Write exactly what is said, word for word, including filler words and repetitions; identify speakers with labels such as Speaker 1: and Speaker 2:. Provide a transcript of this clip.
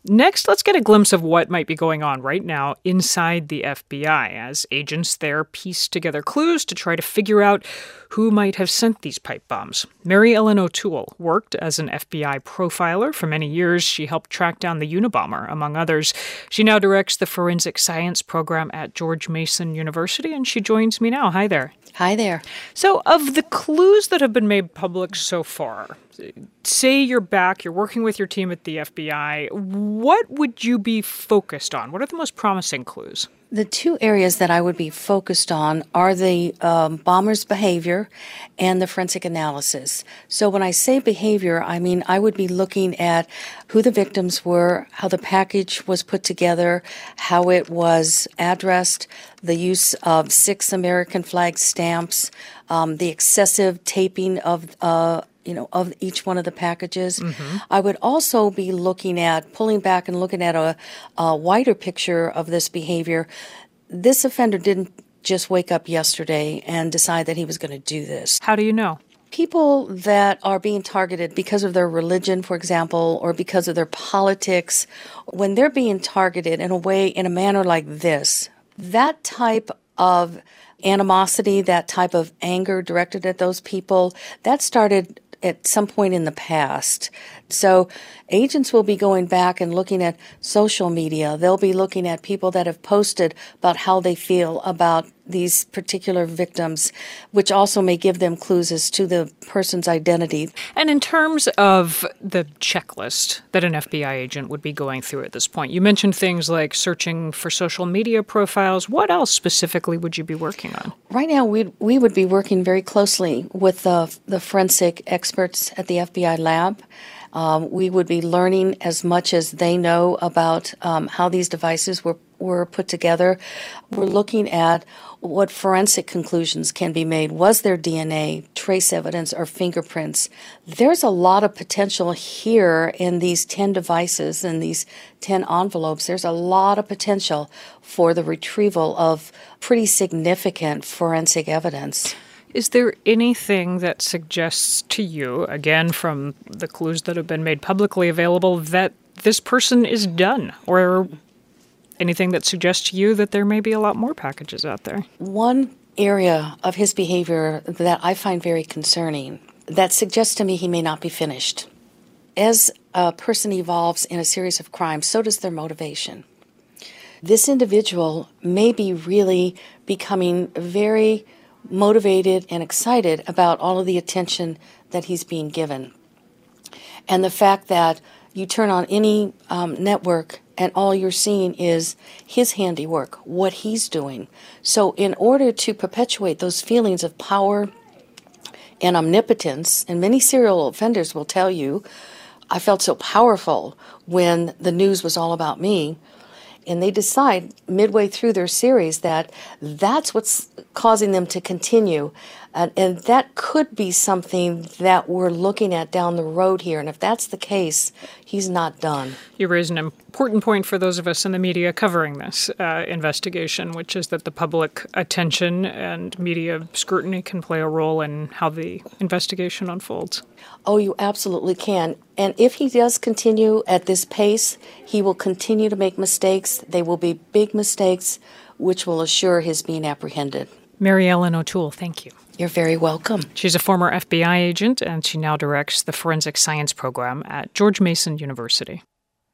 Speaker 1: Next, let's get a glimpse of what might be going on right now inside the F B I as agents there piece together clues to try to figure out who might have sent these pipe bombs. Mary Ellen O'Toole worked as an F B I profiler for many years. She helped track down the Unabomber, among others. She now directs the forensic science program at George Mason University, and she joins me now. Hi there.
Speaker 2: Hi there.
Speaker 1: So, of the clues that have been made public so far, say you're back, you're working with your team at the F B I, what would you be focused on? What are the most promising clues?
Speaker 2: The two areas that I would be focused on are the um, bomber's behavior and the forensic analysis. So when I say behavior, I mean I would be looking at who the victims were, how the package was put together, how it was addressed, the use of six American flag stamps, um, the excessive taping of uh you know, of each one of the packages. Mm-hmm. I would also be looking at, pulling back and looking at a, a wider picture of this behavior. This offender didn't just wake up yesterday and decide that he was going to do this.
Speaker 1: How do you know?
Speaker 2: People that are being targeted because of their religion, for example, or because of their politics, when they're being targeted in a way, in a manner like this, that type of animosity, that type of anger directed at those people, that started at some point in the past. So agents will be going back and looking at social media. They'll be looking at people that have posted about how they feel about these particular victims, which also may give them clues as to the person's identity.
Speaker 1: And in terms of the checklist that an F B I agent would be going through at this point, you mentioned things like searching for social media profiles. What else specifically would you be working on?
Speaker 2: Right now, we we would be working very closely with the, the forensic experts at the F B I lab. Um, we would be learning as much as they know about um, how these devices were, were put together. We're looking at what forensic conclusions can be made. Was there D N A, trace evidence, or fingerprints? There's a lot of potential here in these ten devices and these ten envelopes. There's a lot of potential for the retrieval of pretty significant forensic evidence.
Speaker 1: Is there anything that suggests to you, again, from the clues that have been made publicly available, that this person is done? Or anything that suggests to you that there may be a lot more packages out there?
Speaker 2: One area of his behavior that I find very concerning, that suggests to me he may not be finished. As a person evolves in a series of crimes, so does their motivation. This individual may be really becoming very motivated and excited about all of the attention that he's being given. And the fact that you turn on any um, network and all you're seeing is his handiwork, what he's doing. So in order to perpetuate those feelings of power and omnipotence, and many serial offenders will tell you, I felt so powerful when the news was all about me. And they decide midway through their series that that's what's causing them to continue. And, and that could be something that we're looking at down the road here. And if that's the case, he's not done.
Speaker 1: You raise an important point for those of us in the media covering this uh, investigation, which is that the public attention and media scrutiny can play a role in how the investigation unfolds.
Speaker 2: Oh, you absolutely can. And if he does continue at this pace, he will continue to make mistakes. They will be big mistakes, which will assure his being apprehended.
Speaker 1: Mary Ellen O'Toole, thank you.
Speaker 2: You're very welcome.
Speaker 1: She's a former F B I agent, and she now directs the forensic science program at George Mason University.